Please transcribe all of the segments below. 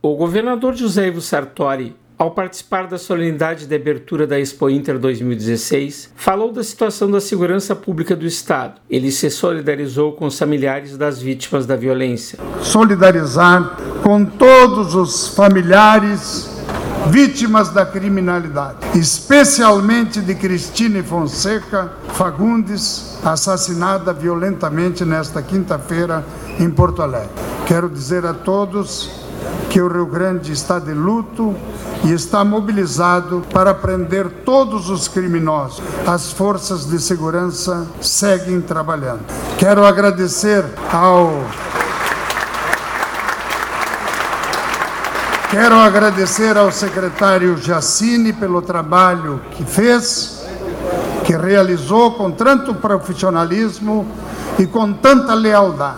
O governador José Ivo Sartori, ao participar da solenidade de abertura da Expo Inter 2016, falou da situação da segurança pública do Estado. Ele se solidarizou com os familiares das vítimas da violência. Solidarizar com todos os familiares vítimas da criminalidade, especialmente de Cristine Fonseca Fagundes, assassinada violentamente nesta quinta-feira em Porto Alegre. Quero dizer a todos que o Rio Grande está de luto e está mobilizado para prender todos os criminosos. As forças de segurança seguem trabalhando. Quero agradecer ao secretário Jacini pelo trabalho que fez, que realizou com tanto profissionalismo e com tanta lealdade.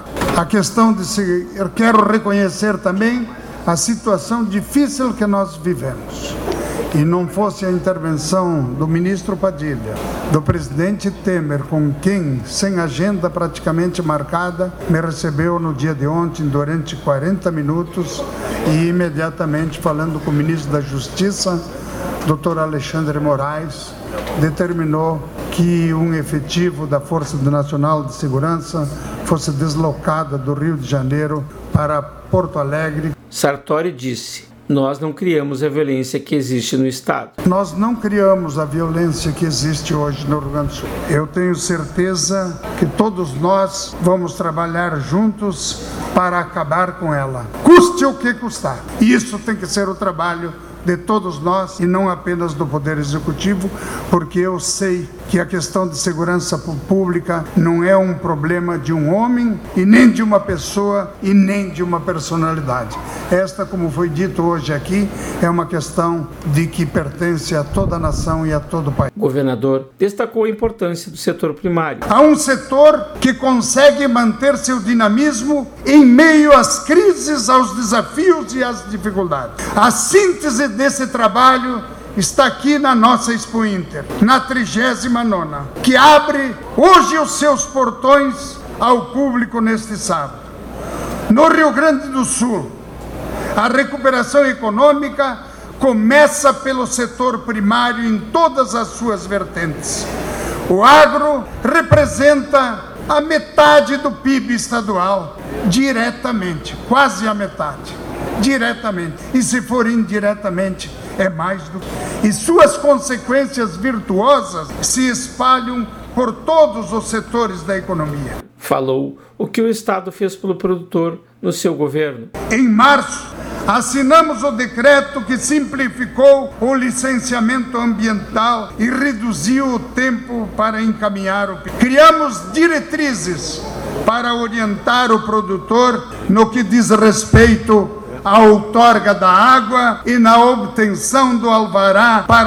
Eu quero reconhecer também a situação difícil que nós vivemos. E não fosse a intervenção do ministro Padilha, do presidente Temer, com quem, sem agenda praticamente marcada, me recebeu no dia de ontem durante 40 minutos e imediatamente falando com o ministro da Justiça, Dr. Alexandre Moraes, determinou que um efetivo da Força Nacional de Segurança fosse deslocado do Rio de Janeiro para Porto Alegre. Sartori disse: nós não criamos a violência que existe no Estado. Nós não criamos a violência que existe hoje no Rio Grande do Sul. Eu tenho certeza que todos nós vamos trabalhar juntos para acabar com ela, custe o que custar. E isso tem que ser o trabalho de todos nós e não apenas do Poder Executivo, porque eu sei que a questão de segurança pública não é um problema de um homem e nem de uma pessoa e nem de uma personalidade. Esta, como foi dito hoje aqui, é uma questão de que pertence a toda a nação e a todo o país. O governador destacou a importância do setor primário. Há um setor que consegue manter seu dinamismo em meio às crises, aos desafios e às dificuldades. A síntese desse trabalho está aqui na nossa Expo Inter, na 39ª, que abre hoje os seus portões ao público neste sábado. No Rio Grande do Sul, a recuperação econômica começa pelo setor primário em todas as suas vertentes. O agro representa a metade do PIB estadual, diretamente, quase a metade, diretamente. E se for indiretamente, é mais do que. E suas consequências virtuosas se espalham por todos os setores da economia. Falou o que o Estado fez pelo produtor no seu governo. Em março, assinamos o decreto que simplificou o licenciamento ambiental e reduziu o tempo para encaminhar o pedido. Criamos diretrizes para orientar o produtor no que diz respeito à outorga da água e na obtenção do alvará para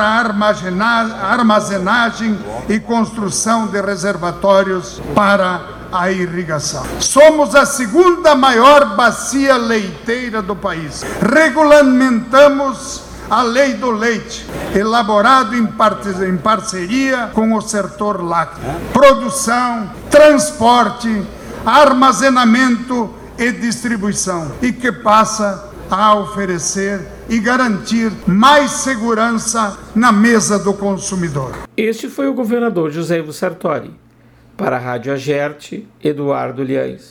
armazenagem e construção de reservatórios para a irrigação. Somos a segunda maior bacia leiteira do país. Regulamentamos a Lei do Leite, elaborado em parceria com o setor lácteo. Produção, transporte, armazenamento e distribuição, e que passa a oferecer e garantir mais segurança na mesa do consumidor. Este foi o governador José Ivo Sartori. Para a Rádio Agerte, Eduardo Liães.